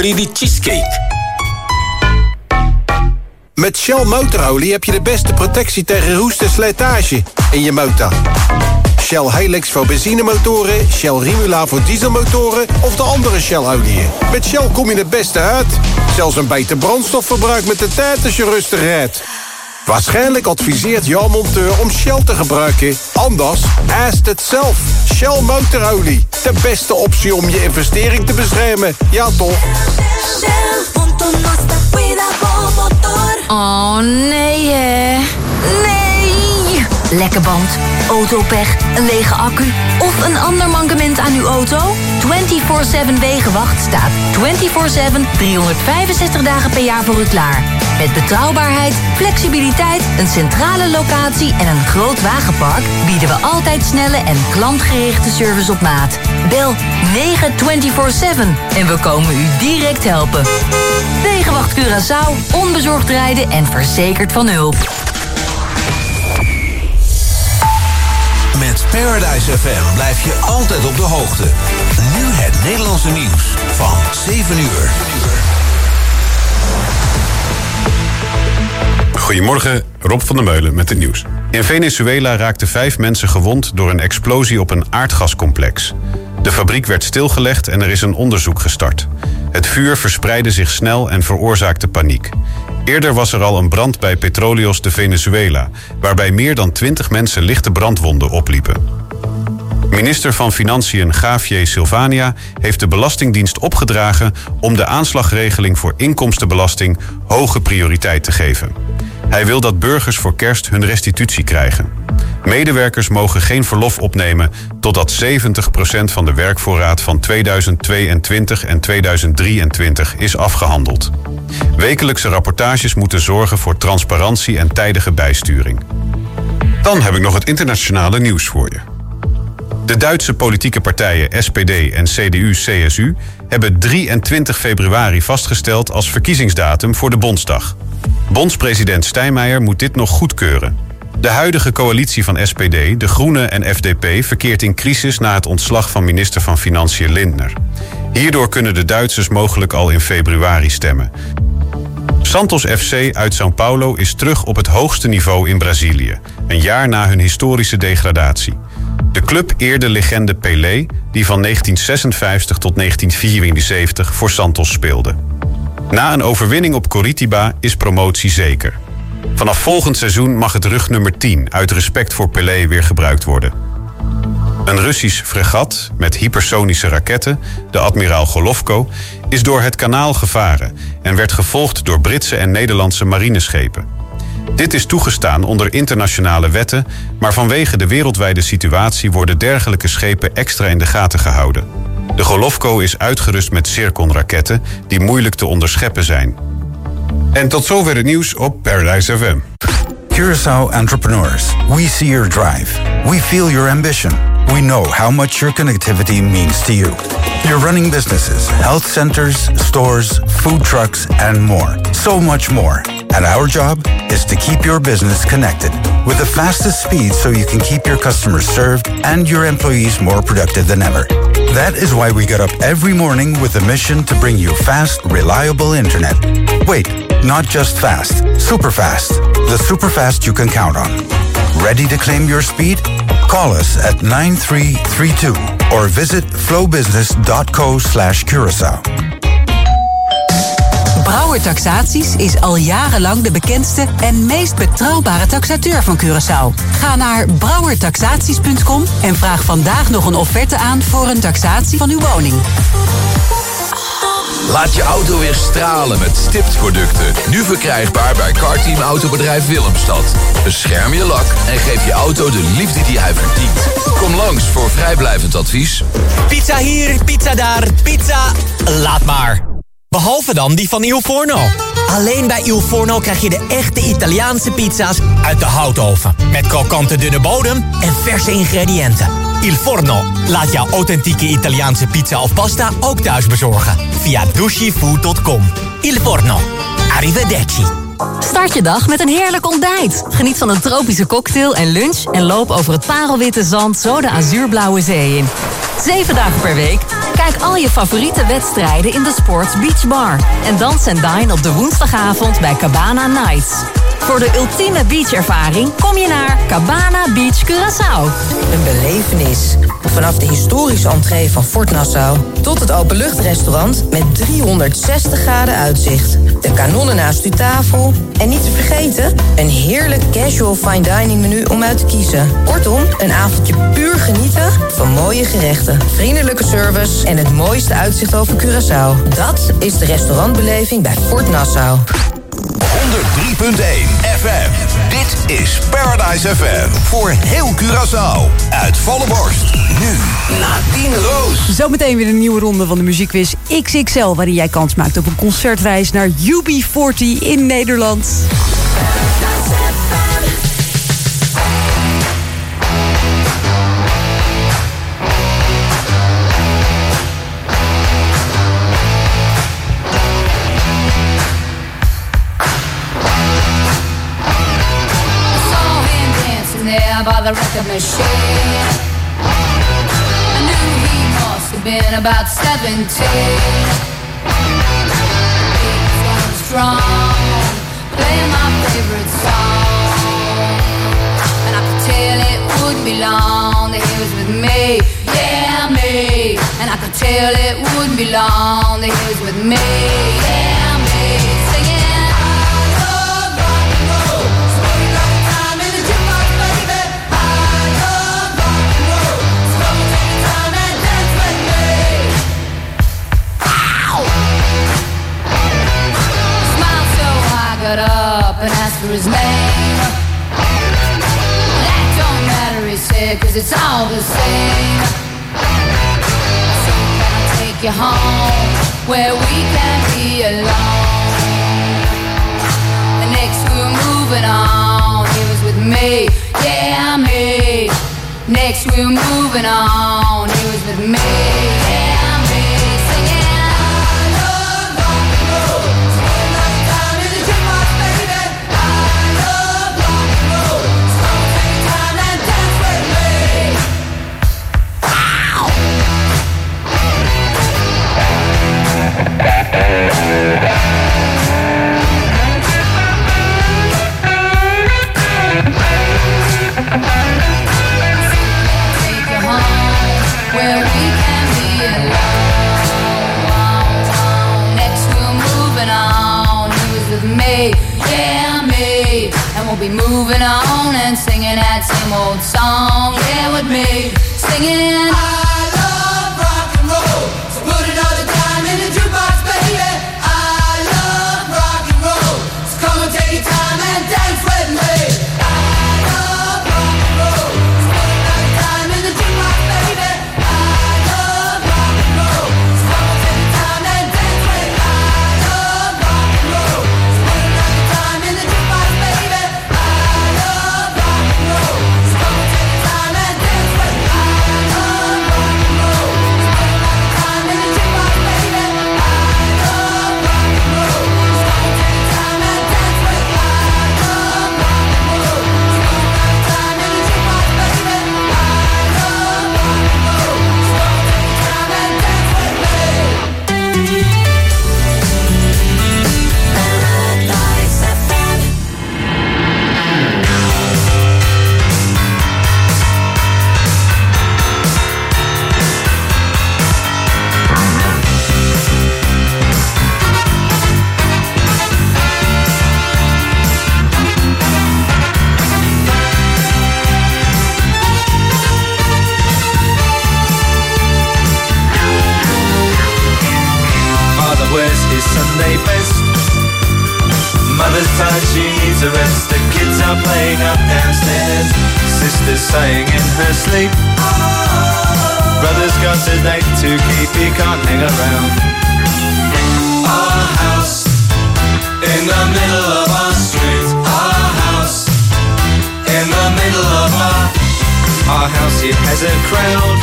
jullie die cheesecake? Met Shell motorolie heb je de beste protectie tegen roest en slijtage in je motor. Shell Helix voor benzinemotoren, Shell Rimula voor dieselmotoren of de andere Shell-oliën. Met Shell kom je het beste uit. Zelfs een beter brandstofverbruik met de tijd als je rustig rijdt. Waarschijnlijk adviseert jouw monteur om Shell te gebruiken. Anders, ask het zelf. Shell motorolie. De beste optie om je investering te beschermen. Ja toch? Oh nee hè. Nee. Lekke band, autopech, een lege accu of een ander mankement aan uw auto? 24/7 Wegenwacht staat 24/7 365 dagen per jaar voor u klaar. Met betrouwbaarheid, flexibiliteit, een centrale locatie en een groot wagenpark bieden we altijd snelle en klantgerichte service op maat. Bel 924/7 en we komen u direct helpen. Wegenwacht Curaçao, onbezorgd rijden en verzekerd van hulp. Met Paradise FM blijf je altijd op de hoogte. Nu het Nederlandse nieuws van 7 uur. Goedemorgen, Rob van der Meulen met het nieuws. In Venezuela raakten 5 mensen gewond door een explosie op een aardgascomplex. De fabriek werd stilgelegd en er is een onderzoek gestart. Het vuur verspreidde zich snel en veroorzaakte paniek. Eerder was er al een brand bij Petróleos de Venezuela, waarbij meer dan 20 mensen lichte brandwonden opliepen. Minister van Financiën Javier Silvania heeft de Belastingdienst opgedragen om de aanslagregeling voor inkomstenbelasting hoge prioriteit te geven. Hij wil dat burgers voor kerst hun restitutie krijgen. Medewerkers mogen geen verlof opnemen totdat 70% van de werkvoorraad van 2022 en 2023 is afgehandeld. Wekelijkse rapportages moeten zorgen voor transparantie en tijdige bijsturing. Dan heb ik nog het internationale nieuws voor je. De Duitse politieke partijen SPD en CDU-CSU hebben 23 februari vastgesteld als verkiezingsdatum voor de Bondsdag. Bondspresident Steinmeier moet dit nog goedkeuren. De huidige coalitie van SPD, de Groenen en FDP verkeert in crisis na het ontslag van minister van Financiën Lindner. Hierdoor kunnen de Duitsers mogelijk al in februari stemmen. Santos FC uit São Paulo is terug op het hoogste niveau in Brazilië, een jaar na hun historische degradatie. De club eerde legende Pelé, die van 1956 tot 1974 voor Santos speelde. Na een overwinning op Coritiba is promotie zeker. Vanaf volgend seizoen mag het rugnummer 10 uit respect voor Pelé weer gebruikt worden. Een Russisch fregat met hypersonische raketten, de admiraal Golovko, is door het kanaal gevaren en werd gevolgd door Britse en Nederlandse marineschepen. Dit is toegestaan onder internationale wetten, maar vanwege de wereldwijde situatie worden dergelijke schepen extra in de gaten gehouden. De Golovko is uitgerust met Zircon-raketten die moeilijk te onderscheppen zijn. En tot zover het nieuws op Paradise FM. Curaçao entrepreneurs, we see your drive. We feel your ambition. We know how much your connectivity means to you. You're running businesses, health centers, stores, food trucks, and more. So much more. And our job is to keep your business connected with the fastest speed so you can keep your customers served and your employees more productive than ever. That is why we get up every morning with a mission to bring you fast, reliable internet. Wait, not just fast, super fast. The super fast you can count on. Ready to claim your speed? Call us at 9332 or visit flowbusiness.co/Curaçao. Brouwer Taxaties is al jarenlang de bekendste en meest betrouwbare taxateur van Curaçao. Ga naar brouwertaxaties.com en vraag vandaag nog een offerte aan voor een taxatie van uw woning. Laat je auto weer stralen met stiptproducten. Nu verkrijgbaar bij Carteam Autobedrijf Willemstad. Bescherm je lak en geef je auto de liefde die hij verdient. Kom langs voor vrijblijvend advies. Pizza hier, pizza daar, pizza... Laat maar. Behalve dan die van Il Forno. Alleen bij Il Forno krijg je de echte Italiaanse pizza's uit de houtoven. Met krokante dunne bodem en verse ingrediënten. Il Forno laat jouw authentieke Italiaanse pizza of pasta ook thuis bezorgen. Via dushifood.com. Il Forno. Arrivederci. Start je dag met een heerlijk ontbijt. Geniet van een tropische cocktail en lunch en loop over het parelwitte zand zo de azuurblauwe zee in. 7 dagen per week. Kijk al je favoriete wedstrijden in de Sports Beach Bar. En dans en dine op de woensdagavond bij Cabana Nights. Voor de ultieme beachervaring kom je naar Cabana Beach Curaçao. Een belevenis. Vanaf de historische entree van Fort Nassau tot het openluchtrestaurant met 360 graden uitzicht. De kanonnen naast uw tafel. En niet te vergeten, een heerlijk casual fine dining menu om uit te kiezen. Kortom, een avondje puur genieten van mooie gerechten, vriendelijke service en het mooiste uitzicht over Curaçao. Dat is de restaurantbeleving bij Fort Nassau. 103.1 FM. Dit is Paradise FM. Voor heel Curaçao. Uit volle borst. Nu Nadine Roos. Zometeen weer een nieuwe ronde van de muziekquiz XXL... waarin jij kans maakt op een concertreis naar UB40 in Nederland. By the record machine, I knew he must have been about 17. He was strong, playing my favorite song, and I could tell it wouldn't be long that he was with me, yeah me. And I could tell it wouldn't be long that he was with me, yeah me. Singing. Got up and asked for his name. That don't matter, he said, 'cause it's all the same. So can I take you home where we can be alone? And next we were moving on. He was with me, yeah me. Next we were moving on. He was with me, yeah me. Singing. Where we can be alone. Next we're moving on. He was with me, yeah me. And we'll be moving on and singing that same old song, yeah with me. Singing I love rock and roll, so put another dime in the jukebox, baby. I love rock and roll, so come and take your time and dance with me. I love rock and roll, so put another dime in the jukebox, baby. Sunday best. Mother's tired, she needs a rest. The kids are playing up downstairs. Sister's sighing in her sleep. Brother's got a date to keep, he can't hang around. Our house in the middle of our street. Our house in the middle of our house. It has a crowd.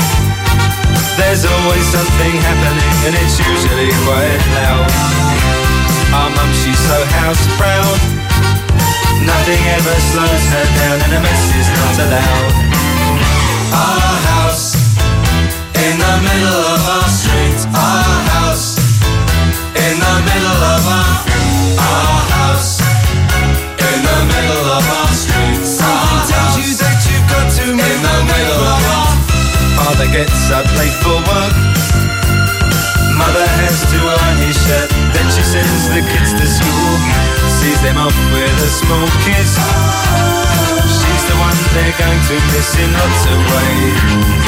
There's always something happening and it's usually quite loud. Our our mum, she's so house proud. Nothing ever slows her down and a mess is not allowed. Our house in the middle of our street. Our house in the middle of our house in the middle of our street. Something tells you that you've got to move in the middle of our. Father gets up late for work. Mother has to iron his shirt. Then she sends the kids to school. Sees them off with a small kiss. She's the one they're going to miss in lots of ways.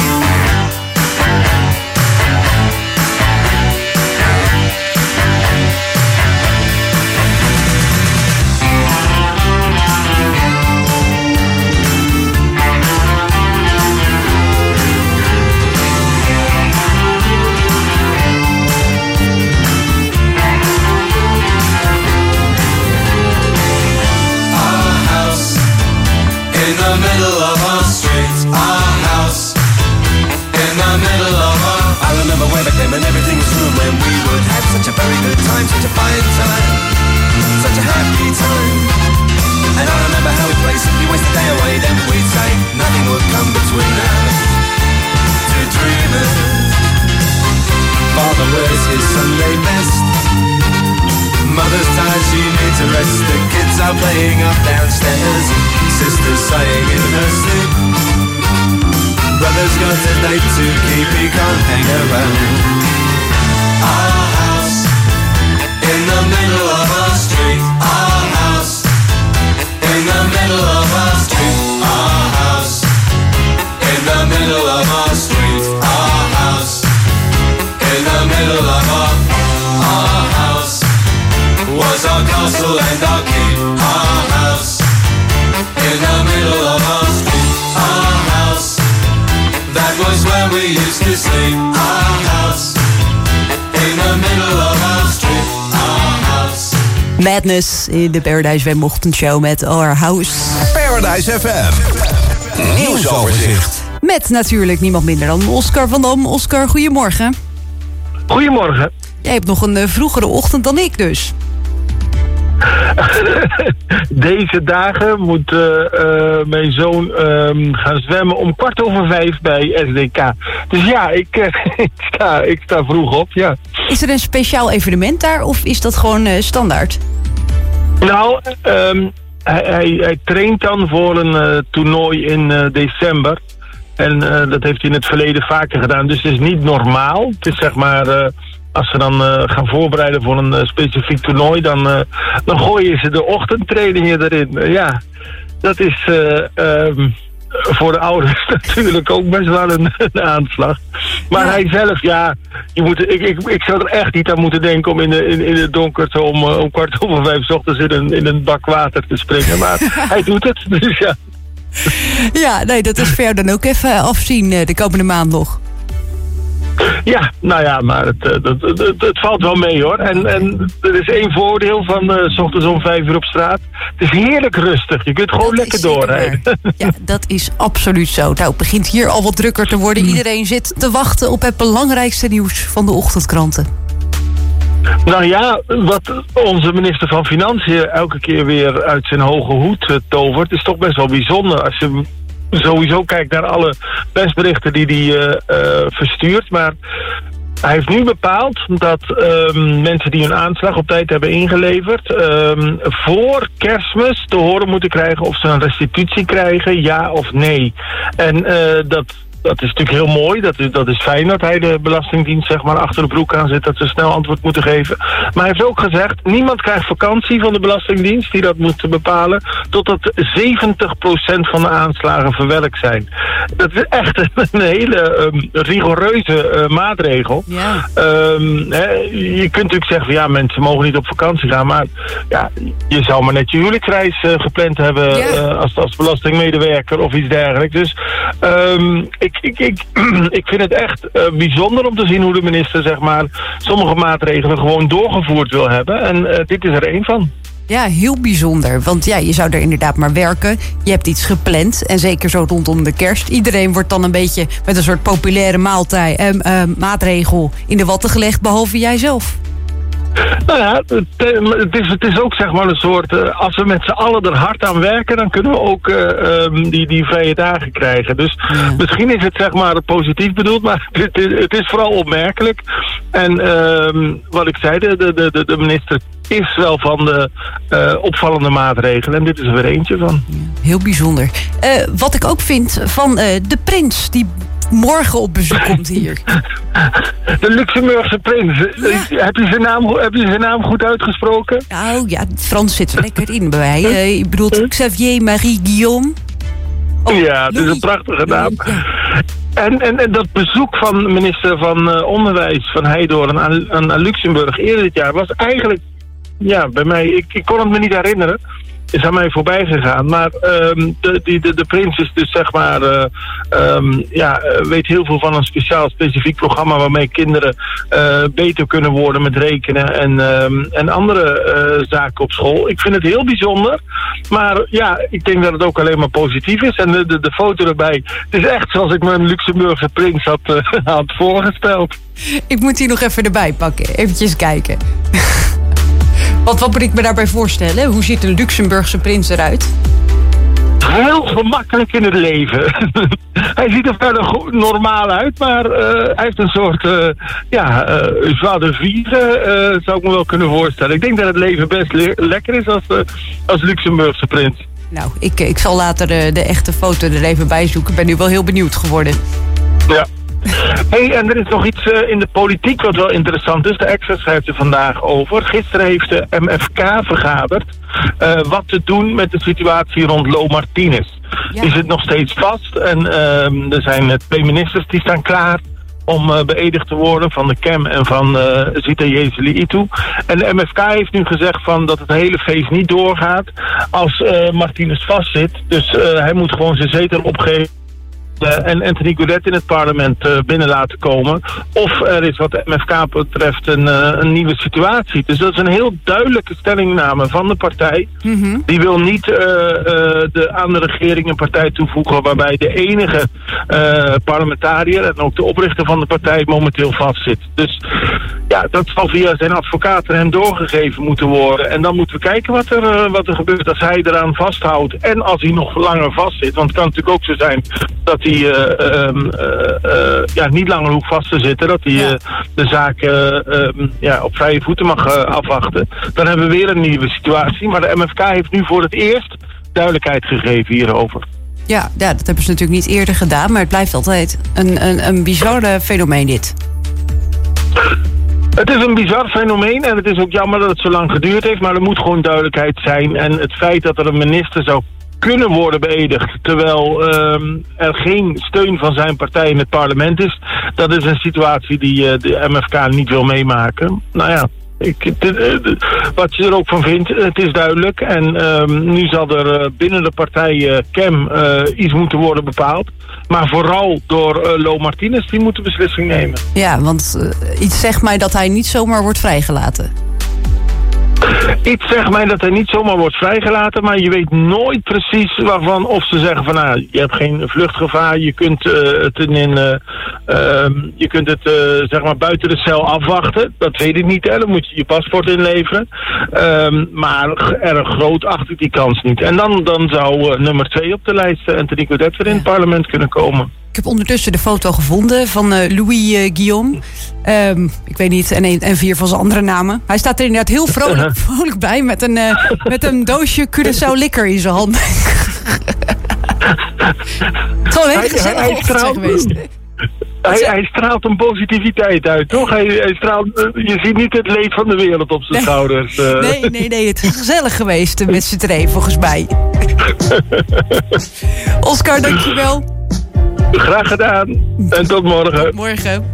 In the middle of our street, our house. In the middle of our. I remember when I came and everything was room when we would have such a very good time, such a fine time, such a happy time. And I remember how we'd play simply waste the day away, then we'd say nothing would come between us. Two dreamers. Father wears his Sunday best. Mother's tired, she needs a rest. The kids are playing up downstairs. Sister's sighing in her sleep. Brother's got a date to keep, he can't hang around. Our house in the middle of our street. Our house in the middle of our street. Our house in the middle of our street. Our house in the middle of our house was our castle and our keep. Our house in the middle of our street. Our house, that was where we used to sleep. Our house in the middle of our street. Our house. Madness in de Paradise FM ochtendshow met Our House. Paradise FM. Nieuwsoverzicht. Met natuurlijk niemand minder dan Oscar van Dam. Oscar, goedemorgen. Goedemorgen. Jij hebt nog een vroegere ochtend dan ik dus. Deze dagen moet mijn zoon gaan zwemmen om 5:15 bij SDK. Dus ja, ik sta vroeg op, ja. Is er een speciaal evenement daar of is dat gewoon standaard? Nou, hij traint dan voor een toernooi in december. En dat heeft hij in het verleden vaker gedaan. Dus het is niet normaal. Het is zeg maar... Als ze dan gaan voorbereiden voor een specifiek toernooi, dan gooien ze de ochtendtrainingen erin. Ja, dat is voor de ouders natuurlijk ook best wel een aanslag. Maar hij zelf, ja, ik zou er echt niet aan moeten denken om in het donker zo om 4:45 ochtends in een bak water te springen. Maar hij doet het, dus ja. Ja, nee, dat is voor jou dan ook even afzien de komende maand nog. Ja, nou ja, maar het valt wel mee hoor. En er is één voordeel van 's ochtends om 5:00 op straat. Het is heerlijk rustig. Je kunt gewoon lekker doorrijden. Ja, dat is absoluut zo. Nou, het begint hier al wat drukker te worden. Iedereen zit te wachten op het belangrijkste nieuws van de ochtendkranten. Nou ja, wat onze minister van Financiën elke keer weer uit zijn hoge hoed tovert, is toch best wel bijzonder. Als je sowieso kijkt naar alle persberichten die hij verstuurt. Maar hij heeft nu bepaald dat mensen die hun aanslag op tijd hebben ingeleverd voor Kerstmis te horen moeten krijgen of ze een restitutie krijgen, ja of nee. En dat is natuurlijk heel mooi. Dat is fijn dat hij de Belastingdienst zeg maar achter de broek aan zit, dat ze snel antwoord moeten geven. Maar hij heeft ook gezegd, niemand krijgt vakantie van de Belastingdienst die dat moet bepalen, totdat 70% van de aanslagen verwerkt zijn. Dat is echt een hele rigoureuze maatregel. Ja. Je kunt natuurlijk zeggen van ja, mensen mogen niet op vakantie gaan, maar ja, je zou maar net je huwelijksreis gepland hebben als belastingmedewerker of iets dergelijks. Dus ik vind het echt bijzonder om te zien hoe de minister zeg maar sommige maatregelen gewoon doorgevoerd wil hebben. En dit is er één van. Ja, heel bijzonder. Want ja, je zou er inderdaad maar werken. Je hebt iets gepland. En zeker zo rondom de kerst. Iedereen wordt dan een beetje met een soort populaire maatregel in de watten gelegd. Behalve jij zelf. Nou ja, het is ook zeg maar een soort... als we met z'n allen er hard aan werken... dan kunnen we ook die vrije dagen krijgen. Dus misschien is het zeg maar positief bedoeld... maar het is vooral opmerkelijk. En wat ik zei, de minister is wel van de opvallende maatregelen. En dit is er weer eentje van. Heel bijzonder. Wat ik ook vind van de prins... die morgen op bezoek komt hier. De Luxemburgse prins. Ja. Heb je zijn naam goed uitgesproken? Nou ja, het Frans zit er lekker in bij mij. Je bedoelt Xavier Marie Guillaume? Ja, het is een prachtige naam. Ja. En dat bezoek van minister van Onderwijs van Heijdorn aan Luxemburg eerder dit jaar was eigenlijk, ja, bij mij, ik kon het me niet herinneren. Is aan mij voorbij gegaan. Maar de prins is dus zeg maar... weet heel veel van een specifiek programma... waarmee kinderen beter kunnen worden met rekenen... en andere zaken op school. Ik vind het heel bijzonder. Maar ja, ik denk dat het ook alleen maar positief is. En de foto erbij... Het is echt zoals ik me een Luxemburgse prins had voorgesteld. Ik moet die nog even erbij pakken. Eventjes kijken. Wat moet ik me daarbij voorstellen? Hoe ziet een Luxemburgse prins eruit? Heel gemakkelijk in het leven. Hij ziet er verder normaal uit, maar hij heeft een soort joie de vivre, zou ik me wel kunnen voorstellen. Ik denk dat het leven best lekker is als Luxemburgse prins. Nou, ik zal later de echte foto er even bij zoeken. Ik ben nu wel heel benieuwd geworden. Ja. Hey, en er is nog iets in de politiek wat wel interessant is. De Extra schrijft er vandaag over. Gisteren heeft de MFK vergaderd wat te doen met de situatie rond Lo Martinez. Ja. Die zit nog steeds vast en er zijn 2 ministers die staan klaar om beëdigd te worden van de KEM en van Zita Jezili Itu. En de MFK heeft nu gezegd dat het hele feest niet doorgaat als Martinez vastzit. Dus hij moet gewoon zijn zetel opgeven. En Anthony Gaudet in het parlement binnen laten komen. Of er is wat de MFK betreft een nieuwe situatie. Dus dat is een heel duidelijke stellingname van de partij. Mm-hmm. Die wil niet aan de regering een partij toevoegen waarbij de enige parlementariër en ook de oprichter van de partij momenteel vastzit. Dus ja, dat zal via zijn advocaat hem doorgegeven moeten worden. En dan moeten we kijken wat er gebeurt als hij eraan vasthoudt. En als hij nog langer vastzit. Want het kan natuurlijk ook zo zijn dat hij niet langer hoeft vast te zitten. Dat hij de zaak op vrije voeten mag afwachten. Dan hebben we weer een nieuwe situatie. Maar de MFK heeft nu voor het eerst duidelijkheid gegeven hierover. Ja, dat hebben ze natuurlijk niet eerder gedaan. Maar het blijft altijd een bizar fenomeen dit. Het is een bizar fenomeen en het is ook jammer dat het zo lang geduurd heeft. Maar er moet gewoon duidelijkheid zijn. En het feit dat er een minister zou kunnen worden beëdigd terwijl er geen steun van zijn partij in het parlement is, dat is een situatie die de MFK niet wil meemaken. Nou ja, wat je er ook van vindt, het is duidelijk. En nu zal er binnen de partij KEM iets moeten worden bepaald. Maar vooral door Lo Martinez, die moet de beslissing nemen. Ja, want iets zegt mij dat hij niet zomaar wordt vrijgelaten. Iets zegt mij dat hij niet zomaar wordt vrijgelaten, maar je weet nooit precies waarvan. Of ze zeggen van je hebt geen vluchtgevaar, je kunt het zeg maar buiten de cel afwachten. Dat weet ik niet, hè. Dan moet je je paspoort inleveren. Maar erg groot acht ik die kans niet. En dan zou nummer 2 op de lijst, Anthony Gaudet, weer in het parlement kunnen komen. Ik heb ondertussen de foto gevonden van Louis Guillaume. Ik weet niet, en 4 van zijn andere namen. Hij staat er inderdaad heel vrolijk bij met een doosje Curaçao liquor in zijn hand. Gewoon een hele gezellige ochtend geweest. Hij straalt een positiviteit uit, toch? Hij straalt, je ziet niet het leed van de wereld op zijn schouders. Nee, het is gezellig geweest met z'n tweeën, volgens mij. Oscar, dankjewel. Graag gedaan. En tot morgen. Morgen.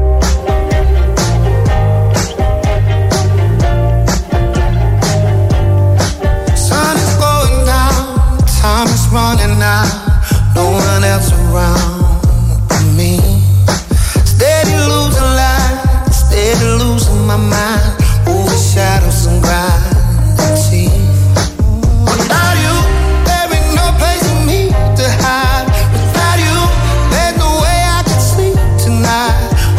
Sun is going down, time is running out, no one else around me. Steady losing light, steady losing my mind, over shadows and grind and see. Without you, there ain't no place for me to hide. Without you, there's no way I can sleep tonight.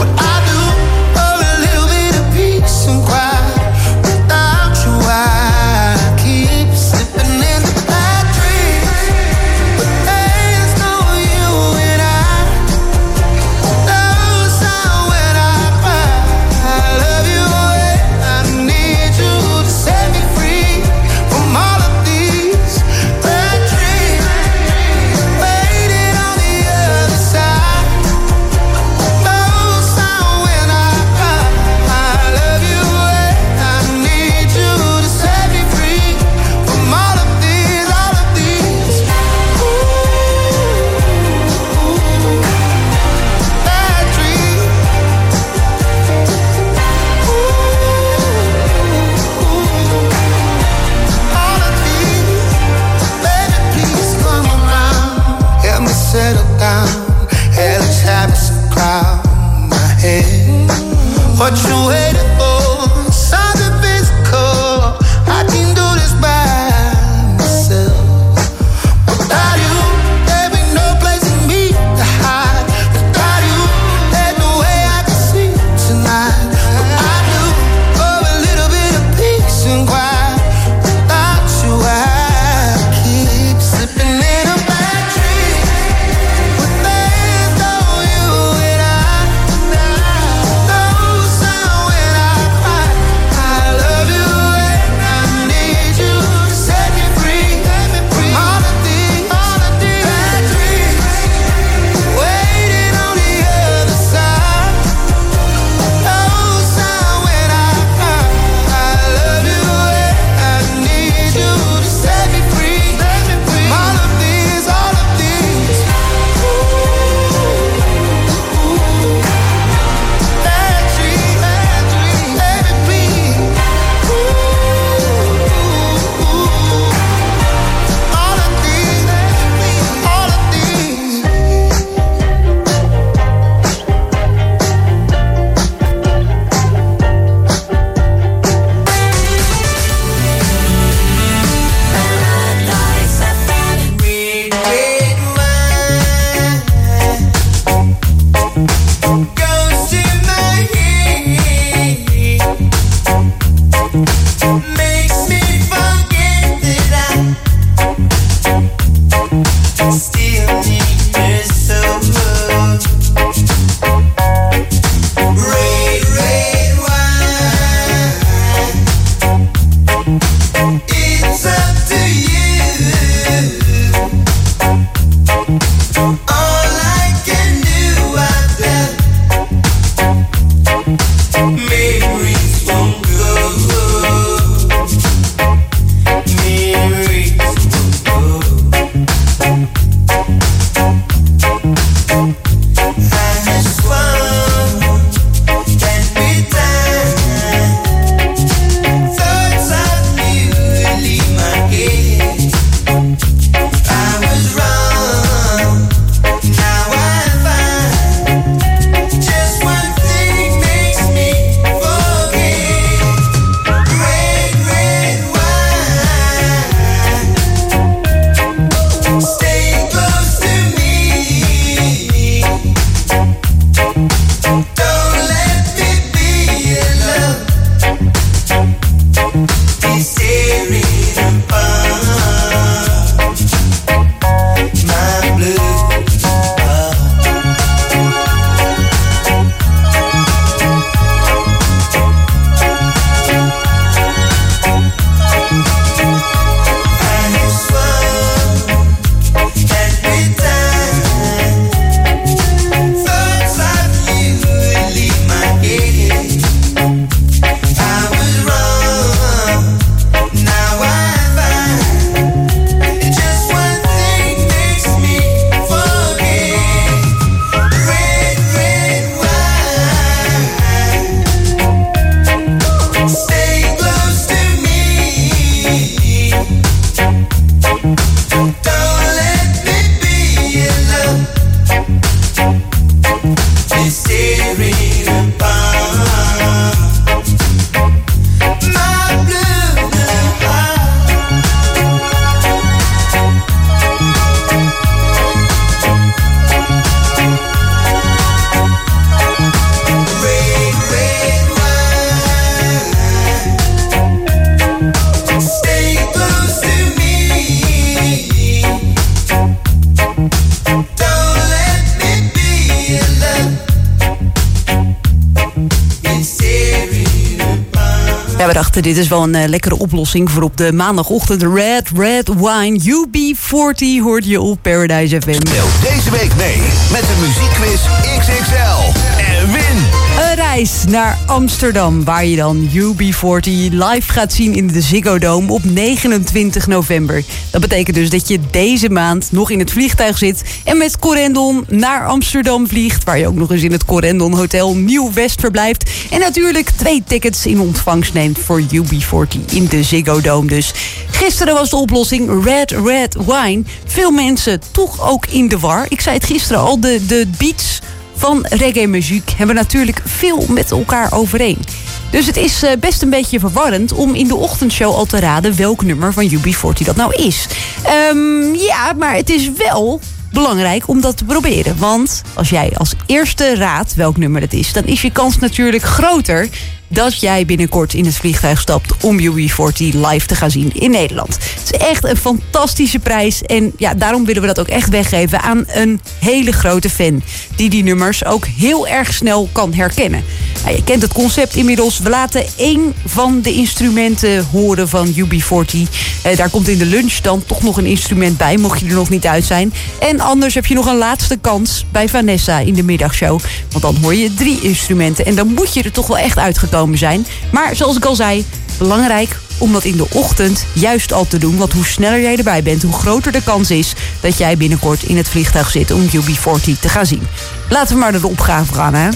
dachten, dit is wel een lekkere oplossing voor op de maandagochtend. Red Wine UB40 hoort je op Paradise FM. Speel deze week mee met de muziekquiz XXL en win een reis naar Amsterdam, waar je dan UB40 live gaat zien in de Ziggo Dome op 29 november. Dat betekent dus dat je deze maand nog in het vliegtuig zit en met Corendon naar Amsterdam vliegt, waar je ook nog eens in het Corendon Hotel Nieuw-West verblijft. En natuurlijk 2 tickets in ontvangst neemt voor UB40 in de Ziggo Dome dus. Gisteren was de oplossing Red Wine. Veel mensen toch ook in de war. Ik zei het gisteren al, de beats van reggae-muziek hebben natuurlijk veel met elkaar overeen. Dus het is best een beetje verwarrend om in de ochtendshow al te raden welk nummer van UB40 dat nou is. Ja, maar het is wel belangrijk om dat te proberen. Want als jij als eerste raadt welk nummer het is, dan is je kans natuurlijk groter dat jij binnenkort in het vliegtuig stapt om UB40 live te gaan zien in Nederland. Het is echt een fantastische prijs. En ja, daarom willen we dat ook echt weggeven aan een hele grote fan, die nummers ook heel erg snel kan herkennen. Nou, je kent het concept inmiddels. We laten 1 van de instrumenten horen van UB40. Daar komt in de lunch dan toch nog een instrument bij, mocht je er nog niet uit zijn. En anders heb je nog een laatste kans bij Vanessa in de middagshow. Want dan hoor je 3 instrumenten. En dan moet je er toch wel echt uitgekomen zijn. Maar zoals ik al zei, belangrijk om dat in de ochtend juist al te doen. Want hoe sneller jij erbij bent, hoe groter de kans is dat jij binnenkort in het vliegtuig zit om UB40 te gaan zien. Laten we maar naar de opgave gaan, hè.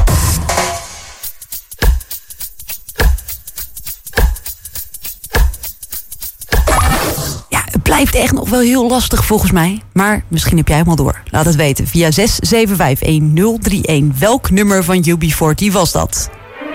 Het blijft echt nog wel heel lastig volgens mij. Maar misschien heb jij hem al door. Laat het weten via 6751031. Welk nummer van UB40 was dat?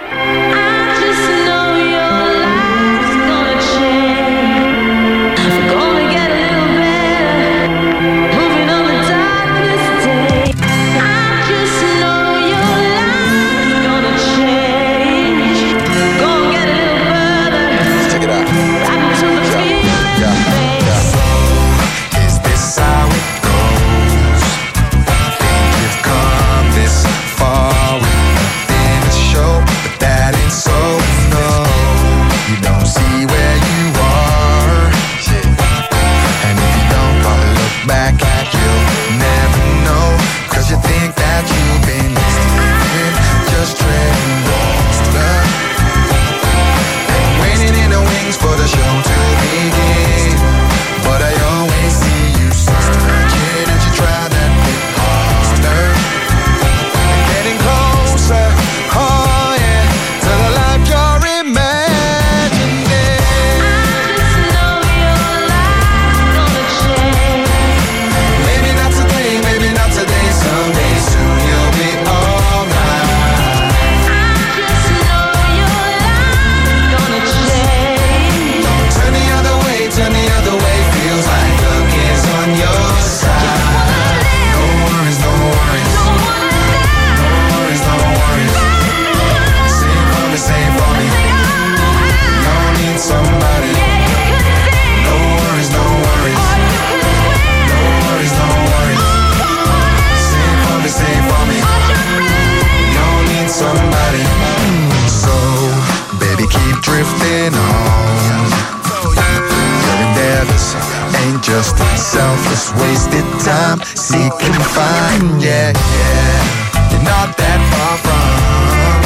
Just selfless, wasted time, seek and find, yeah, you're not that far from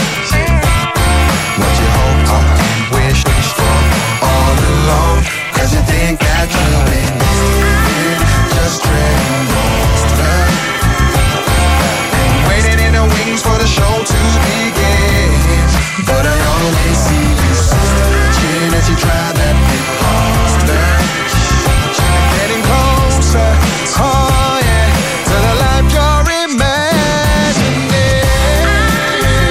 what you hope and wish for all along, 'cause you think that you've been living, just treading water, and waiting in the wings for the show to begin, but I always see you searching as you try that bit harder. Oh yeah, to the life you're imagining.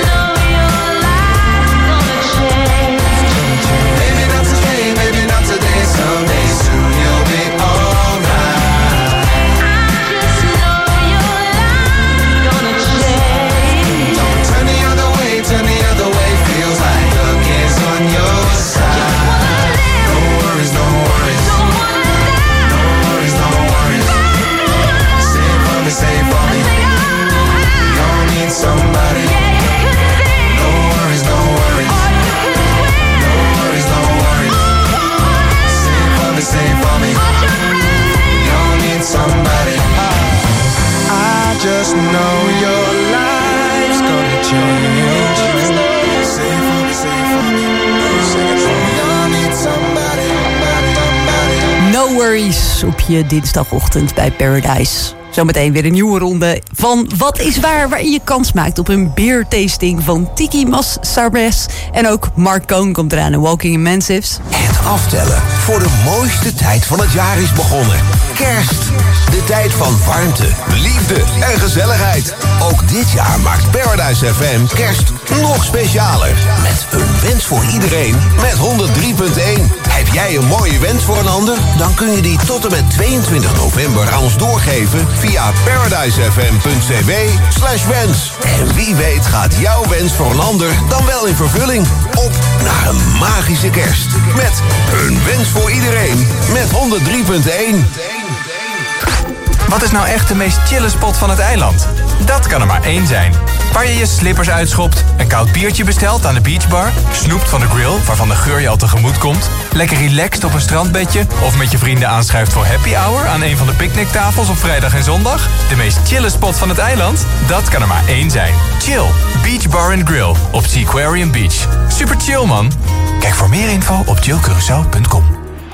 No worries op je dinsdagochtend bij Paradise. Zometeen weer een nieuwe ronde van Wat is Waar... waarin je kans maakt op een beertasting van Tiki Mas Sarbes. En ook Mark Cohn komt eraan in Walking in Mansifs. Het aftellen voor de mooiste tijd van het jaar is begonnen. Kerst. De tijd van warmte, liefde en gezelligheid. Ook dit jaar maakt Paradise FM kerst nog specialer. Met een wens voor iedereen met 103.1. Heb jij een mooie wens voor een ander? Dan kun je die tot en met 22 november aan ons doorgeven via paradisefm.cw/wens. En wie weet gaat jouw wens voor een ander dan wel in vervulling. Op naar een magische kerst. Met een wens voor iedereen met 103.1. Wat is nou echt de meest chille spot van het eiland? Dat kan er maar één zijn. Waar je je slippers uitschopt, een koud biertje bestelt aan de beachbar, snoept van de grill waarvan de geur je al tegemoet komt, lekker relaxed op een strandbedje of met je vrienden aanschuift voor happy hour aan een van de picknicktafels op vrijdag en zondag. De meest chille spot van het eiland? Dat kan er maar één zijn. Chill, Beach Bar & Grill op Seaquarium Beach. Super chill, man. Kijk voor meer info op chillcuraçao.com.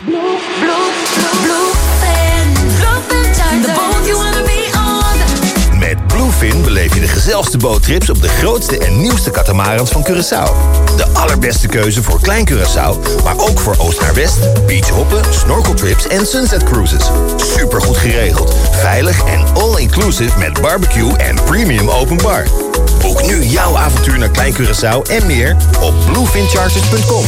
Met Bluefin beleef je de gezelligste boottrips op de grootste en nieuwste katamarans van Curaçao. De allerbeste keuze voor Klein Curaçao, maar ook voor oost naar west, beachhoppen, snorkeltrips en sunset cruises. Supergoed geregeld, veilig en all-inclusive met barbecue en premium open bar. Boek nu jouw avontuur naar Klein Curaçao en meer op bluefincharters.com.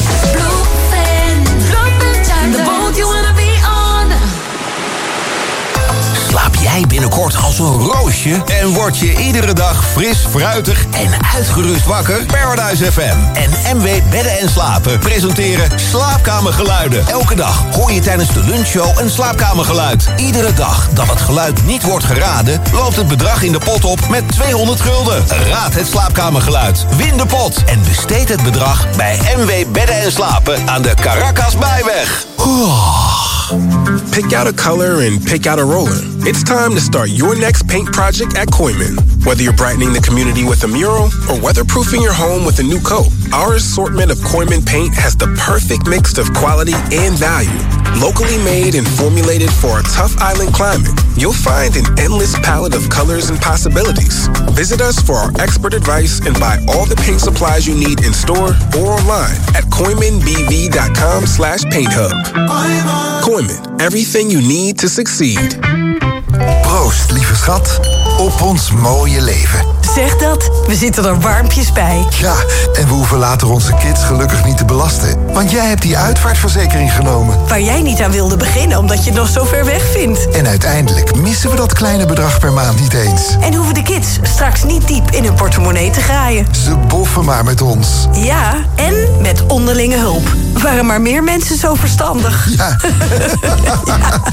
Slaap jij binnenkort als een roosje en word je iedere dag fris, fruitig en uitgerust wakker? Paradise FM en MW Bedden en Slapen presenteren Slaapkamergeluiden. Elke dag hoor je tijdens de lunchshow een slaapkamergeluid. Iedere dag dat het geluid niet wordt geraden, loopt het bedrag in de pot op met 200 gulden. Raad het slaapkamergeluid, win de pot en besteed het bedrag bij MW Bedden en Slapen aan de Caracas Bijweg. Pick out a color and pick out a roller. It's time to start your next paint project at Koyman. Whether you're brightening the community with a mural or weatherproofing your home with a new coat, our assortment of Koyman paint has the perfect mix of quality and value. Locally made and formulated for a tough island climate, you'll find an endless palette of colors and possibilities. Visit us for our expert advice and buy all the paint supplies you need in store or online at KoymanBV.com/painthub. Koyman, everything you need to succeed. Proost, lieve schat, op ons mooie leven. Zeg dat, we zitten er warmpjes bij. Ja, en we hoeven later onze kids gelukkig niet te belasten. Want jij hebt die uitvaartverzekering genomen. Waar jij niet aan wilde beginnen, omdat je het nog zo ver weg vindt. En uiteindelijk missen we dat kleine bedrag per maand niet eens. En hoeven de kids straks niet diep in hun portemonnee te graaien. Ze boffen maar met ons. Ja, en met onderlinge hulp. Waren maar meer mensen zo verstandig. Ja. Ja.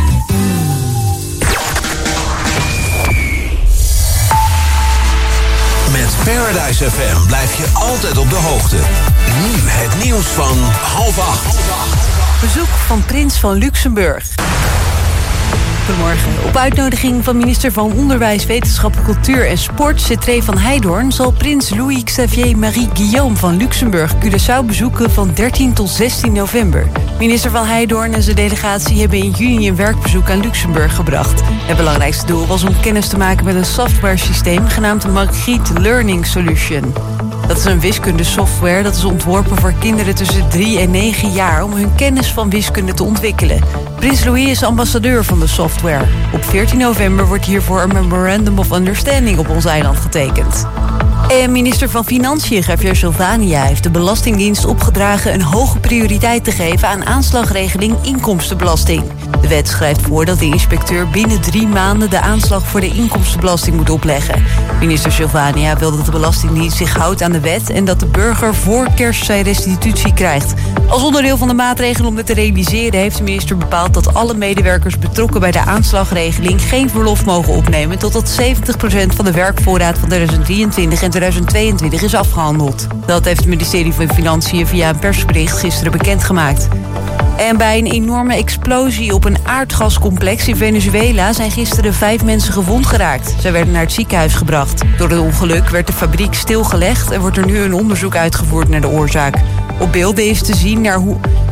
Met Paradise FM blijf je altijd op de hoogte. Nu het nieuws van 7:30. Bezoek van Prins van Luxemburg. Goedemorgen. Op uitnodiging van minister van Onderwijs, Wetenschap, Cultuur en Sport, Cetré van Heijdoorn, zal prins Louis-Xavier Marie-Guillaume van Luxemburg Curaçao bezoeken van 13 tot 16 november. Minister van Heijdoorn en zijn delegatie hebben in juni een werkbezoek aan Luxemburg gebracht. Het belangrijkste doel was om kennis te maken met een softwaresysteem genaamd Margriet Learning Solution. Dat is een wiskundesoftware dat is ontworpen voor kinderen tussen 3 en 9 jaar om hun kennis van wiskunde te ontwikkelen. Prins Louis is ambassadeur van de software. Op 14 november wordt hiervoor een Memorandum of Understanding op ons eiland getekend. En minister van Financiën, Javier Silvania, heeft de Belastingdienst opgedragen een hoge prioriteit te geven aan aanslagregeling inkomstenbelasting. De wet schrijft voor dat de inspecteur binnen 3 maanden de aanslag voor de inkomstenbelasting moet opleggen. Minister Silvania wil dat de Belastingdienst zich houdt aan de wet en dat de burger voor kerst zijn restitutie krijgt. Als onderdeel van de maatregelen om dit te realiseren heeft de minister bepaald dat alle medewerkers betrokken bij de aanslagregeling geen verlof mogen opnemen totdat 70% van de werkvoorraad van 2023 en 2022 is afgehandeld. Dat heeft het ministerie van Financiën via een persbericht gisteren bekendgemaakt. En bij een enorme explosie op een aardgascomplex in Venezuela zijn gisteren 5 mensen gewond geraakt. Zij werden naar het ziekenhuis gebracht. Door het ongeluk werd de fabriek stilgelegd en wordt er nu een onderzoek uitgevoerd naar de oorzaak. Op beelden is te zien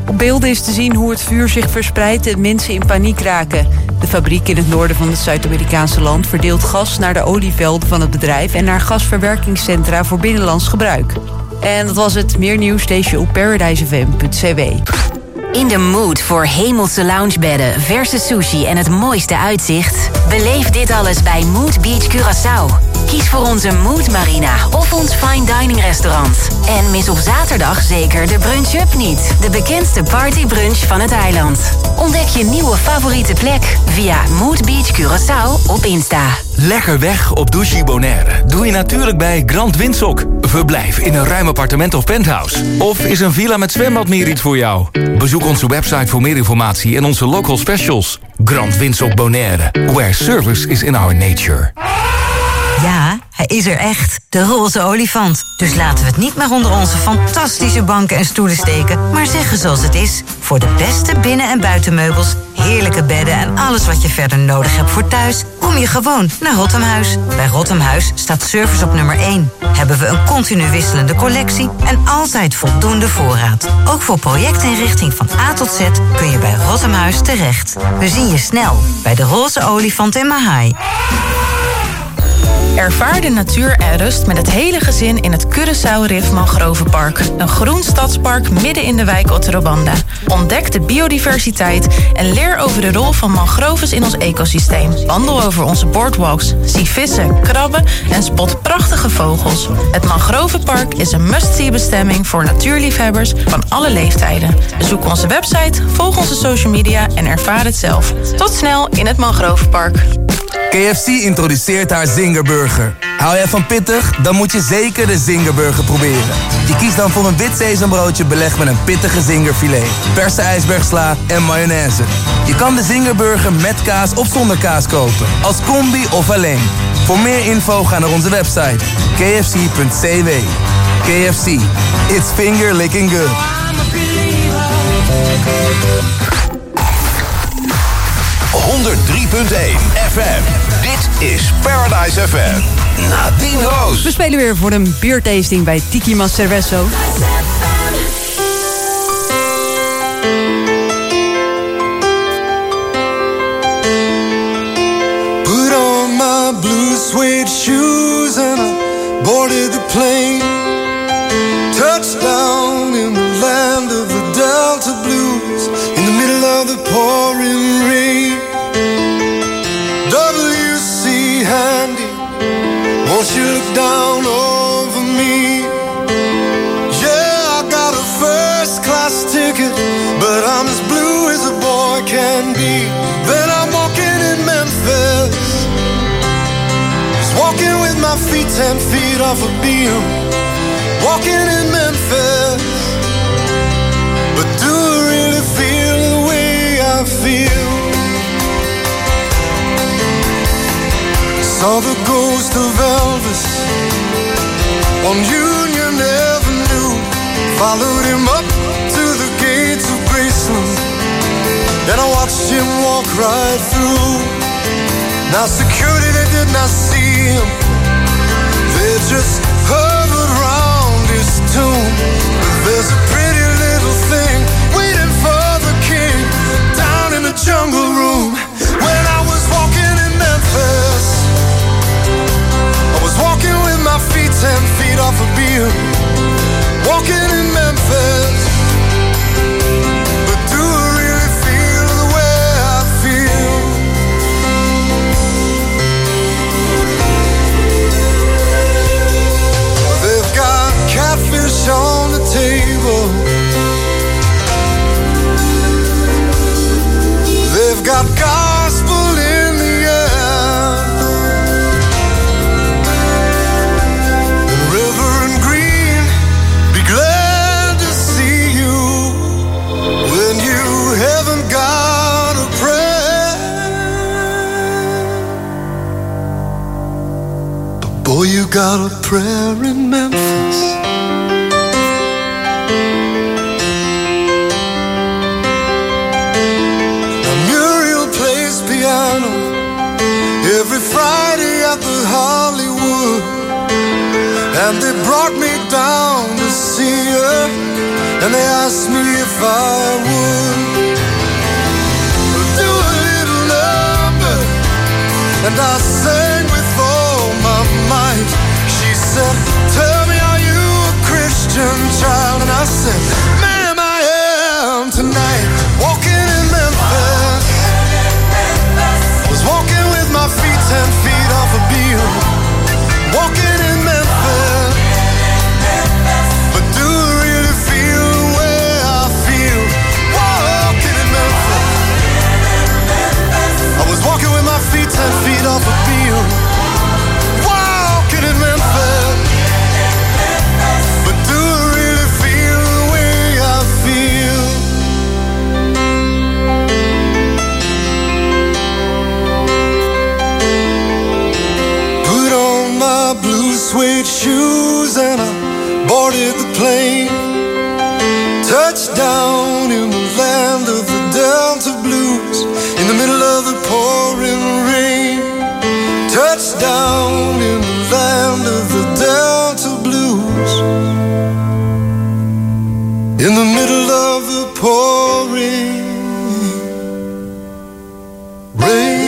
Op beelden is te zien hoe het vuur zich verspreidt en mensen in paniek raken. De fabriek in het noorden van het Zuid-Amerikaanse land verdeelt gas naar de olievelden van het bedrijf en naar gasverwerkingscentra voor binnenlands gebruik. En dat was het. Meer nieuws lees je op paradisefm.cw. In de mood voor hemelse loungebedden, verse sushi en het mooiste uitzicht? Beleef dit alles bij Mood Beach Curaçao. Kies voor onze Mood Marina of ons fine dining restaurant. En mis op zaterdag zeker de brunch-up niet. De bekendste partybrunch van het eiland. Ontdek je nieuwe favoriete plek via Mood Beach Curaçao op Insta. Lekker weg op Douchy Bonaire doe je natuurlijk bij Grand Windsock. Verblijf in een ruim appartement of penthouse. Of is een villa met zwembad meer iets voor jou? Bezoek onze website voor meer informatie en onze local specials. Grand Windsock Bonaire, where service is in our nature. Ja, hij is er echt. De roze olifant. Dus laten we het niet meer onder onze fantastische banken en stoelen steken, maar zeggen zoals het is. Voor de beste binnen- en buitenmeubels, heerlijke bedden en alles wat je verder nodig hebt voor thuis, kom je gewoon naar Rottemhuis. Bij Rottemhuis staat service op nummer 1. Hebben we een continu wisselende collectie en altijd voldoende voorraad. Ook voor projectinrichting van A tot Z kun je bij Rottemhuis terecht. We zien je snel bij de roze olifant in Mahai. Ervaar de natuur en rust met het hele gezin in het Curaçao Riff Mangrovenpark. Een groen stadspark midden in de wijk Otterobanda. Ontdek de biodiversiteit en leer over de rol van mangroves in ons ecosysteem. Wandel over onze boardwalks, zie vissen, krabben en spot prachtige vogels. Het Mangrovenpark is een must-see bestemming voor natuurliefhebbers van alle leeftijden. Bezoek onze website, volg onze social media en ervaar het zelf. Tot snel in het Mangrovenpark. KFC introduceert haar Zingerburger. Hou jij van pittig? Dan moet je zeker de Zingerburger proberen. Je kiest dan voor een wit sesambroodje belegd met een pittige zingerfilet, verse ijsbergsla en mayonaise. Je kan de Zingerburger met kaas of zonder kaas kopen, als combi of alleen. Voor meer info ga naar onze website kfc.cw. KFC, it's finger licking good. 103.1 FM. Dit is Paradise FM. Nadine Roos. We spelen weer voor een biertasting bij Tiki Mas Cervezo. Put on my blue suede shoes and I boarded the plane. Touchdown in the land of the Delta Blues, in the middle of the pouring rain. W.C. Handy, won't you look down over me? Yeah, I got a first class ticket, but I'm as blue as a boy can be. Then I'm walking in Memphis, just walking with my feet 10 feet off a beam. Walking in Memphis, but do I really feel the way I feel? Saw the ghost of Elvis on Union Avenue. Followed him up to the gates of Graceland, and I watched him walk right through. Now security, they did not see him, they just hovered around his tomb. But there's a pretty little thing waiting for the king down in the jungle room. When I was walking in Memphis, I was walking with my feet 10 feet off a beam. Walking in Memphis, but do I really feel the way I feel? They've got catfish on the table, they've got gospel in the air, and Reverend Green, be glad to see you when you haven't got a prayer. But boy, you got a prayer in Memphis. Every Friday at the Hollywood, and they brought me down to see her, and they asked me if I plane. Touchdown in the land of the Delta Blues, in the middle of the pouring rain. Touchdown in the land of the Delta Blues, in the middle of the pouring rain.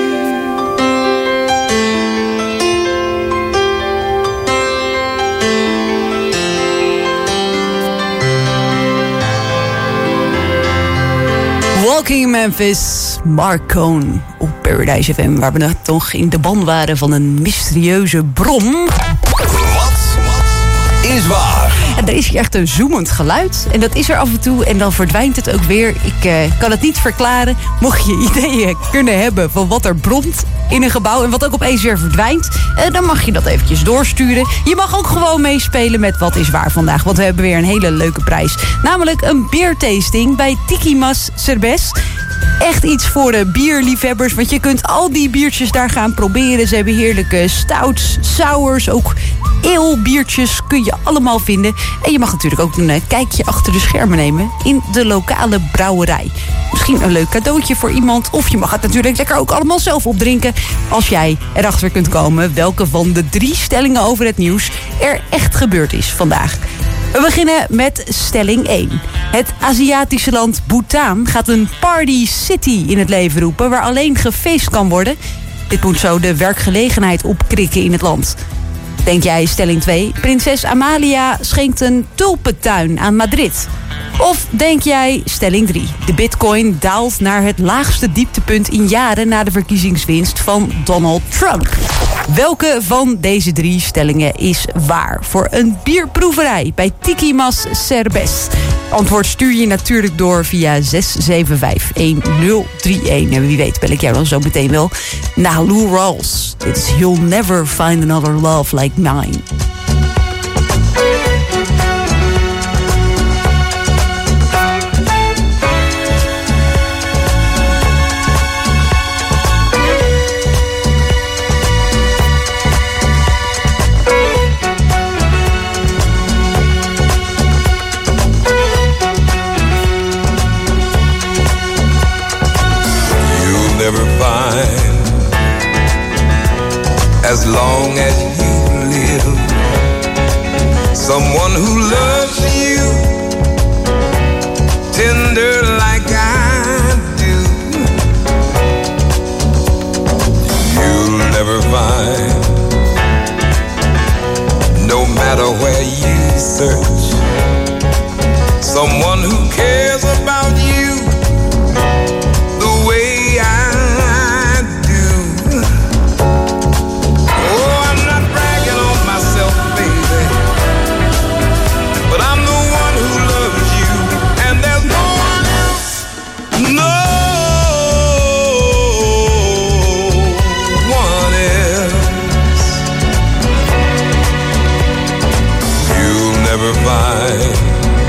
Walking in Memphis, Mark Cohn op Paradise FM, waar we nog toch in de ban waren van een mysterieuze bron. Wat is waar? En er is hier echt een zoemend geluid. En dat is er af en toe en dan verdwijnt het ook weer. Ik kan het niet verklaren. Mocht je ideeën kunnen hebben van wat er bromt in een gebouw en wat ook opeens weer verdwijnt, dan mag je dat eventjes doorsturen. Je mag ook gewoon meespelen met Wat is waar vandaag, want we hebben weer een hele leuke prijs. Namelijk een beertasting bij Tiki Mas Cerveza. Echt iets voor de bierliefhebbers, want je kunt al die biertjes daar gaan proberen. Ze hebben heerlijke stouts, sours, ook eelbiertjes kun je allemaal vinden. En je mag natuurlijk ook een kijkje achter de schermen nemen in de lokale brouwerij. Misschien een leuk cadeautje voor iemand, of je mag het natuurlijk lekker ook allemaal zelf opdrinken. Als jij erachter kunt komen welke van de 3 stellingen over het nieuws er echt gebeurd is vandaag. We beginnen met stelling 1. Het Aziatische land Bhutan gaat een party city in het leven roepen waar alleen gefeest kan worden. Dit moet zo de werkgelegenheid opkrikken in het land. Denk jij stelling 2, prinses Amalia schenkt een tulpentuin aan Madrid? Of denk jij stelling 3, de bitcoin daalt naar het laagste dieptepunt in jaren na de verkiezingswinst van Donald Trump? Welke van deze 3 stellingen is waar voor een bierproeverij bij Tiki Mas Cerveza? Antwoord stuur je natuurlijk door via 6751031. En wie weet bel ik jou dan zo meteen wel naar Lou Rawls. Dit is You'll Never Find Another Love Like Mine. Never find, as long as you live, someone who loves you tender like I do. You'll never find, no matter where you search, someone who cares about you the way I do. Oh, I'm not bragging on myself, baby, but I'm the one who loves you, and there's no one else, no one else. You'll never find,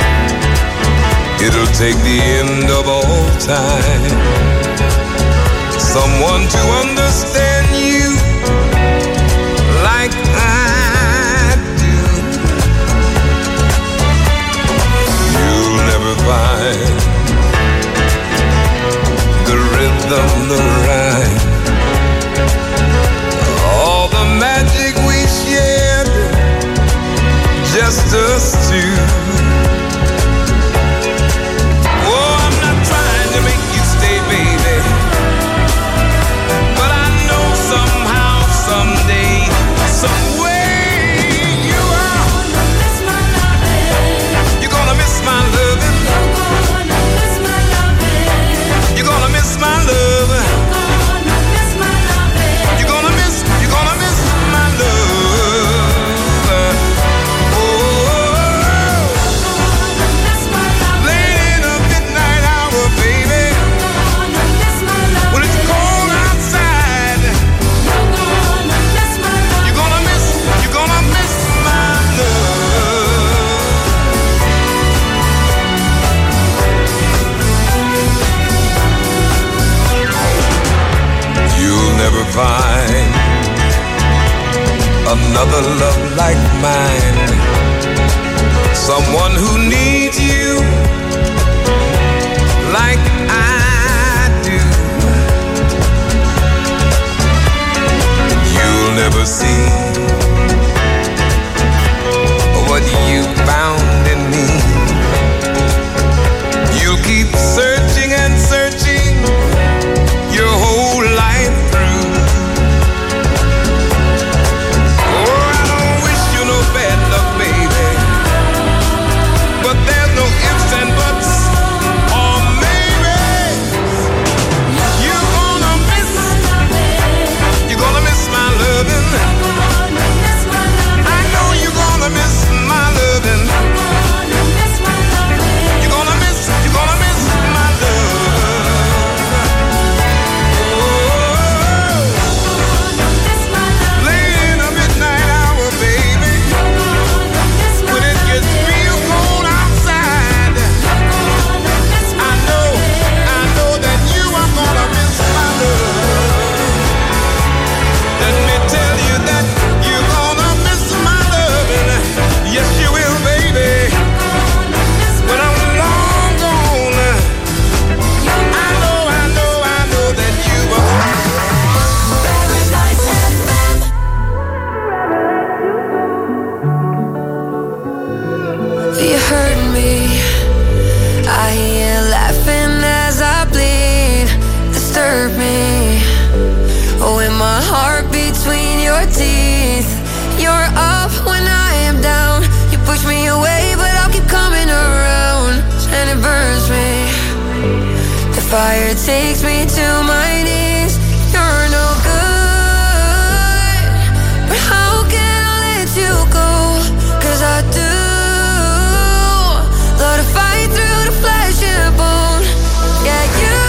it'll take the end of all time, someone to understand you like I do. You'll never find the rhythm, the rhyme, all the magic we shared, just us two. Oh, I'm not trying to make you stay, baby, but I know somehow, someday, some way you are gonna miss my loving. You're gonna miss my loving. You're gonna miss my loving. You're gonna miss my love. Oh, late in the midnight hour, baby, when it's cold outside, you're gonna miss my love. You'll never find another love like mine, keep searching and searching your whole life through. Oh, I don't wish you no bad luck, baby, but there's no ifs and buts or maybes. You're gonna miss my loving. I know you're gonna miss my loving. You're gonna miss my love. Oh, late in the midnight hour, baby, when it gets real cold outside, I know that you are gonna miss my love. Let me tell you that you're gonna miss my loving. Yes, you will, baby. When I'm long gone, I know that you will. You hurt me. I hear laughing as I bleed. Disturb me. With my heart between your teeth. You're up when I am down. You push me away, but I'll keep coming around. And it burns me. The fire takes me to my knees. You're no good. But how can I let you go? 'Cause I do love to fight through the flesh and bone. Yeah, you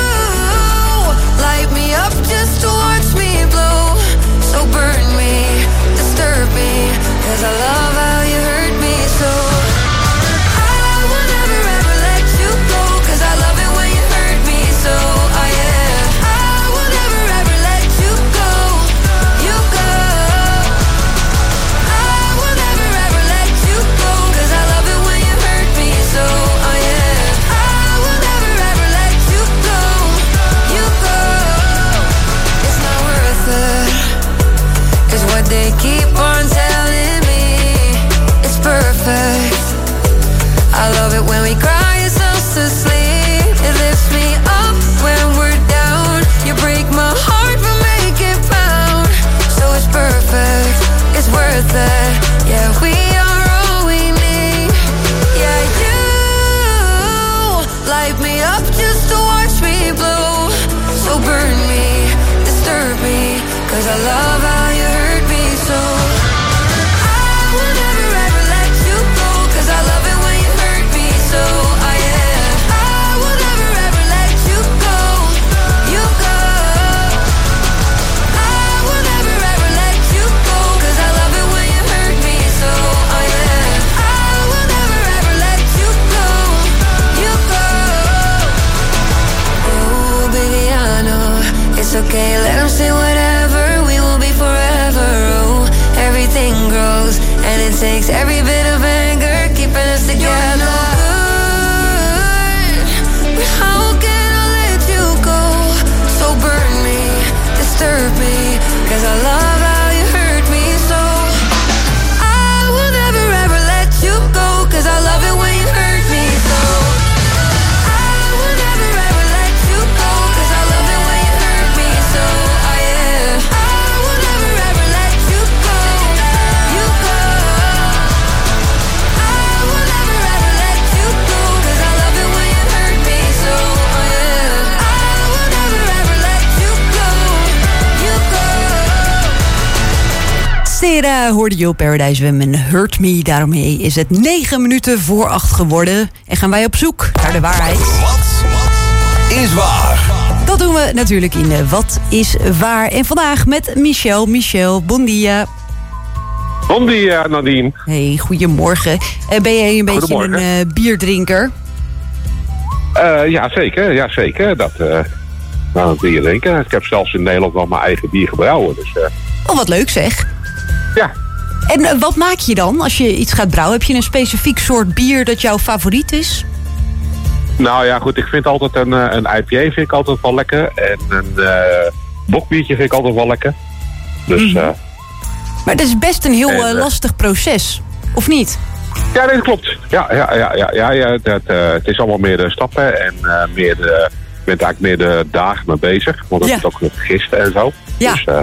light me up just to watch me blow. So burn me, disturb me, 'cause I love how you hurt me so. I will never ever let you go, 'cause I love it when you hurt me so. Oh yeah, I will never ever let you go. You go. I will never ever let you go, 'cause I love it when you hurt me so. Oh yeah, I will never ever let you go. You go. It's not worth it, is what they keep on telling me. It's perfect. I love it when we cry ourselves to sleep. It lifts me up when we're down. You break my heart but make it pound. So it's perfect, it's worth it. Yeah, we are all we need. Yeah, you light me up just to watch me blow. So burn me, disturb me, 'cause I love how you hurt me so. I will never ever let you go, 'cause I love it when you hurt me so. Oh yeah, I will never ever let you go. You go. I will never ever let you go, 'cause I love it when you hurt me so. Oh yeah, I will never ever let you go. You go. Oh baby, I know it's okay. Let 'em say whatever. We will be forever. Oh, everything grows, and it takes every bit of anger keeping us together. But how can I let you go? So burn me, disturb me, 'cause I love how you hurt me so. I will never ever let you go, 'cause I love it when you hurt me so. I will never ever let you go, 'cause I love it when you hurt me so. Oh yeah, I will never ever let you go. You go. I will never ever let you go, 'cause I love it when you hurt me so. Oh yeah, I will never ever let you go. You go. Sera hoorde je op Paradise Wem en Hurt Me. Daarmee is het 9 minuten voor 8 geworden. En gaan wij op zoek naar de waarheid. Wat is waar? Dat doen we natuurlijk in Wat is waar. En vandaag met Michel. Michel, bon dia. Bon dia, Nadine. Hey, goedemorgen. Ben jij een beetje een bierdrinker? Ja, zeker. Dat bier drinken. Ik heb zelfs in Nederland wel mijn eigen bier gebrouwen. Dus, Oh, wat leuk zeg. Ja. En wat maak je dan als je iets gaat brouwen? Heb je een specifiek soort bier dat jouw favoriet is? Nou ja, goed. Ik vind altijd een IPA vind ik altijd wel lekker. En een bokbiertje vind ik altijd wel lekker. Dus, Maar het is best een heel lastig proces, of niet? Ja, nee, dat klopt. Ja, het is allemaal meer de stappen en je bent eigenlijk meer de dagen mee bezig. Want dat is ook nog gisten en zo. Ja. Dus,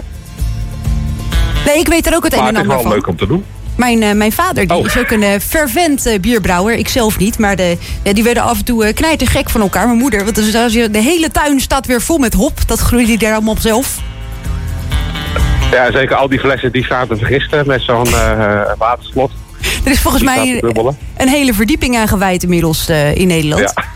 nee, ik weet er ook het een en ander van. Maar het is wel leuk om te doen. Mijn vader die is ook een fervent bierbrouwer. Ik zelf niet, maar die werden af en toe knijtergek van elkaar. Mijn moeder, want de hele tuin staat weer vol met hop. Dat groeide die daar allemaal op zelf. Ja, zeker al die flessen die staan te vergisten met zo'n waterslot. Er is volgens mij een hele verdieping aan gewijd inmiddels in Nederland. Ja,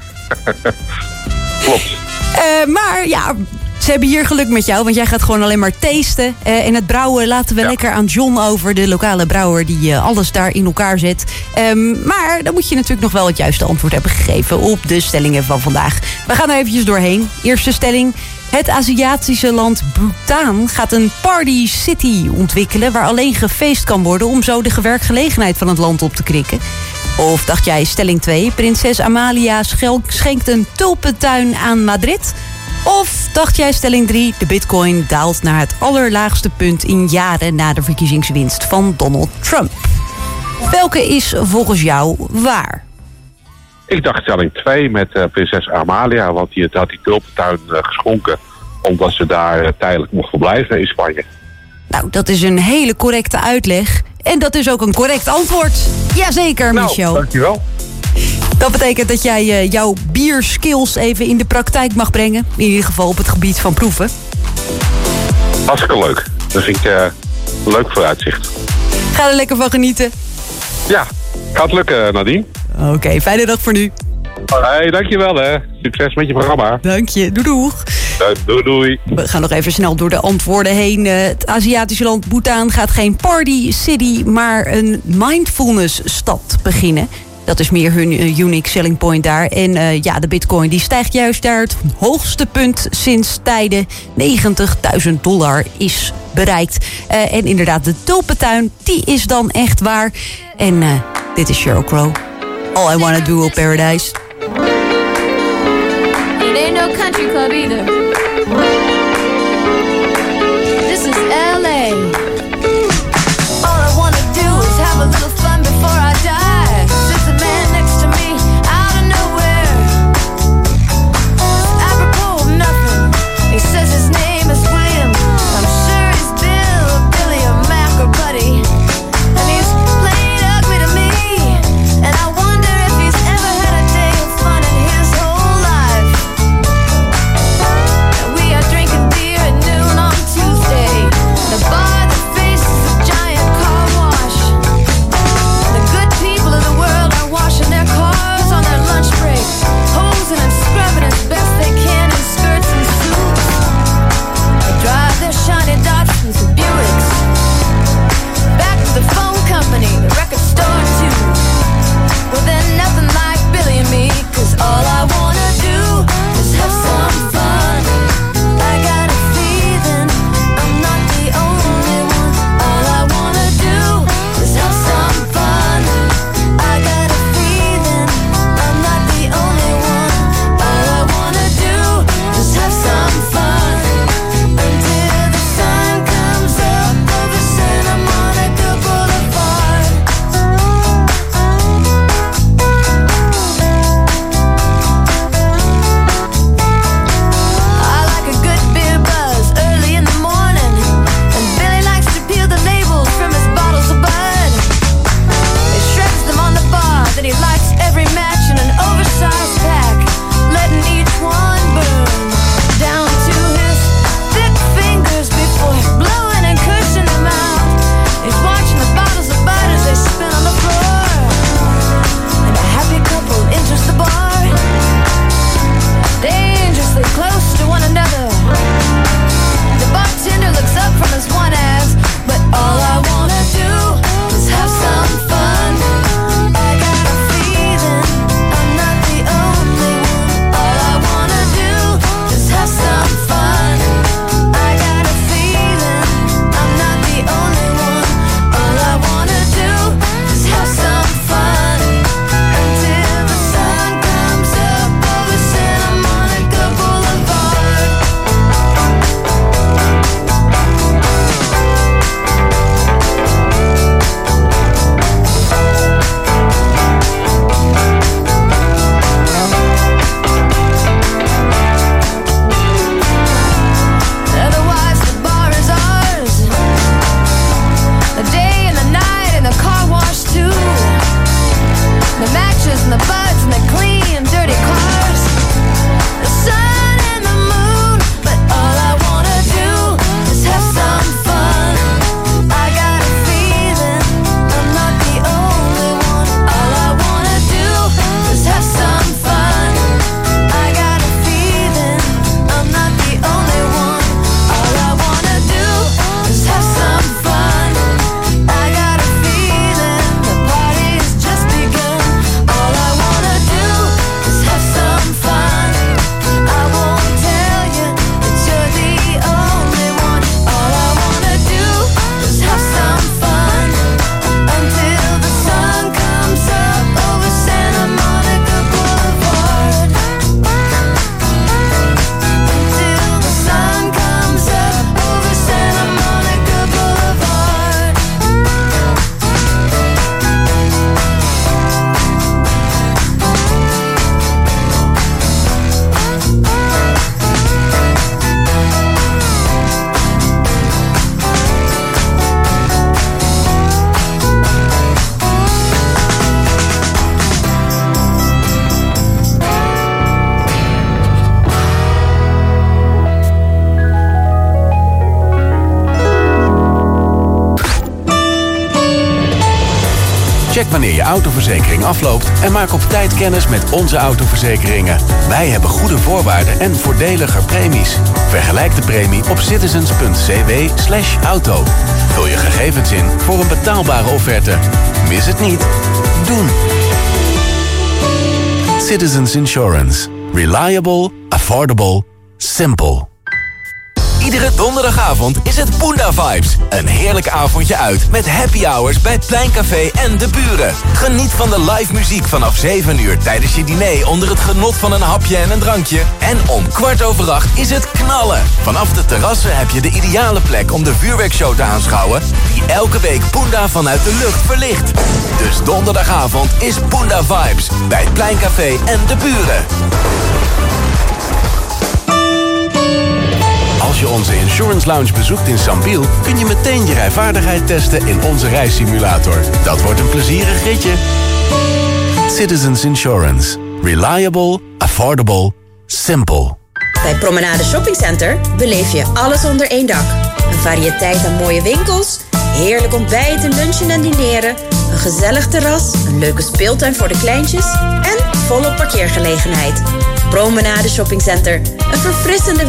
klopt. Maar ja, ze hebben hier geluk met jou, want jij gaat gewoon alleen maar tasten. En het brouwen laten we lekker aan John over, de lokale brouwer die alles daar in elkaar zet. Maar dan moet je natuurlijk nog wel het juiste antwoord hebben gegeven op de stellingen van vandaag. We gaan er eventjes doorheen. Eerste stelling. Het Aziatische land Bhutan gaat een party city ontwikkelen waar alleen gefeest kan worden om zo de werkgelegenheid van het land op te krikken. Of dacht jij, stelling 2, prinses Amalia schenkt een tulpentuin aan Madrid? Of dacht jij, stelling 3, de bitcoin daalt naar het allerlaagste punt in jaren na de verkiezingswinst van Donald Trump? Welke is volgens jou waar? Ik dacht stelling 2 met prinses Amalia, want die had die tulpentuin geschonken omdat ze daar tijdelijk mocht verblijven in Spanje. Nou, dat is een hele correcte uitleg. En dat is ook een correct antwoord. Jazeker, Michel. Dankjewel. Dat betekent dat jij jouw bierskills even in de praktijk mag brengen. In ieder geval op het gebied van proeven. Hartstikke leuk. Dat vind ik leuk vooruitzicht. Ga er lekker van genieten. Ja, gaat lukken, Nadine. Oké, fijne dag voor nu. Hey, dankjewel hè. Succes met je programma. Dank je. Doei doeg. Doei. We gaan nog even snel door de antwoorden heen. Het Aziatische land Bhutan gaat geen party city, maar een mindfulness stad beginnen. Dat is meer hun unique selling point daar. En de bitcoin die stijgt juist naar het hoogste punt sinds tijden. $90.000 is bereikt. En inderdaad, de tulpentuin, die is dan echt waar. En dit is Sheryl Crow. All I Wanna Do op Paradise. It ain't no country club either. This is LA. All I wanna do is have a little fun before I die. There's a man next to me out of nowhere. Apropos of nothing. He says his name is William. I'm sure he's Bill or Billy or Mac or Buddy. And he's played ugly to me. And I wonder if he's ever had a day of fun in his whole life. Check wanneer je autoverzekering afloopt en maak op tijd kennis met onze autoverzekeringen. Wij hebben goede voorwaarden en voordeliger premies. Vergelijk de premie op citizens.cw/auto. Vul je gegevens in voor een betaalbare offerte. Mis het niet. Doen. Citizens Insurance. Reliable, affordable, simple. Iedere donderdagavond is het Poenda Vibes. Een heerlijk avondje uit met happy hours bij het Pleincafé en de buren. Geniet van de live muziek vanaf 7 uur tijdens je diner onder het genot van een hapje en een drankje. En om 7:15 is het knallen. Vanaf de terrassen heb je de ideale plek om de vuurwerkshow te aanschouwen die elke week Poenda vanuit de lucht verlicht. Dus donderdagavond is Poenda Vibes bij het Pleincafé en de buren. Als je onze Insurance Lounge bezoekt in Sambiel, kun je meteen je rijvaardigheid testen in onze reissimulator. Dat wordt een plezierig ritje. Citizens Insurance. Reliable, affordable, simple. Bij Promenade Shopping Center beleef je alles onder één dak. Een variëteit aan mooie winkels, heerlijk ontbijten, lunchen en dineren, een gezellig terras, een leuke speeltuin voor de kleintjes en volop parkeergelegenheid. Promenade Shopping Center. Een verfrissende